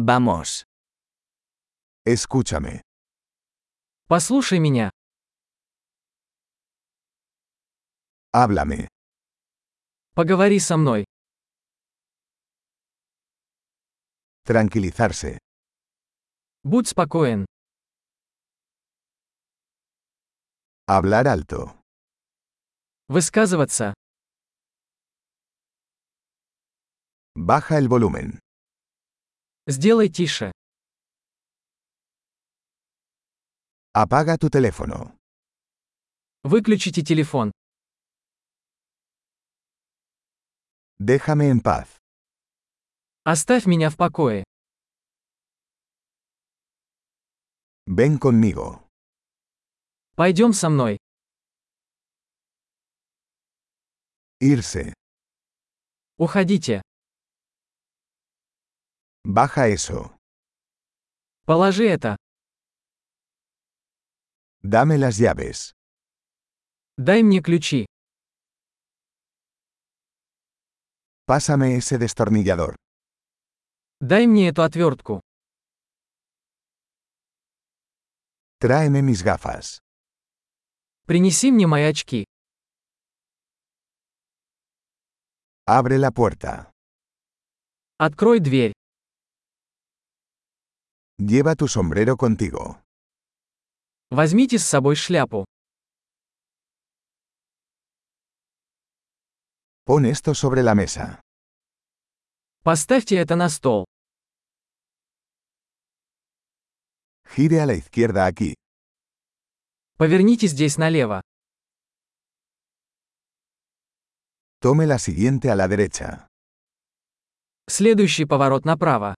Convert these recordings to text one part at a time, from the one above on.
Vamos. Escúchame. Послушай меня. Háblame. Поговори со мной. Tranquilizarse. Будь спокоен. Hablar alto. Высказываться. Baja el volumen. Сделай тише. Apaga tu teléfono. Выключите телефон. Déjame en paz. Оставь меня в покое. Ven conmigo. Пойдем со мной. Irse. Уходите. Baja eso. Положи это. Dame las llaves. Дай мне ключи. Pásame ese destornillador. Дай мне эту отвертку. Tráeme mis gafas. Принеси мне мои очки. Abre la puerta. Открой дверь. Lleva tu sombrero contigo. Возьмите с собой шляпу. Pon esto sobre la mesa. Поставьте это на стол. Gire a la izquierda aquí. Поверните здесь налево. Tome la siguiente a la derecha. Следующий поворот направо.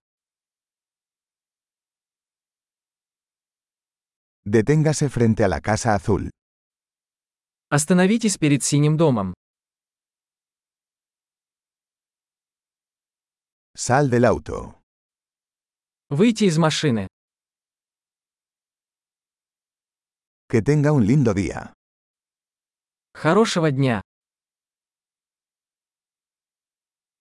Deténgase frente a la casa azul. Остановитесь перед синим домом. Sal del auto. Выйти из машины. Que tenga un lindo día. Хорошего дня.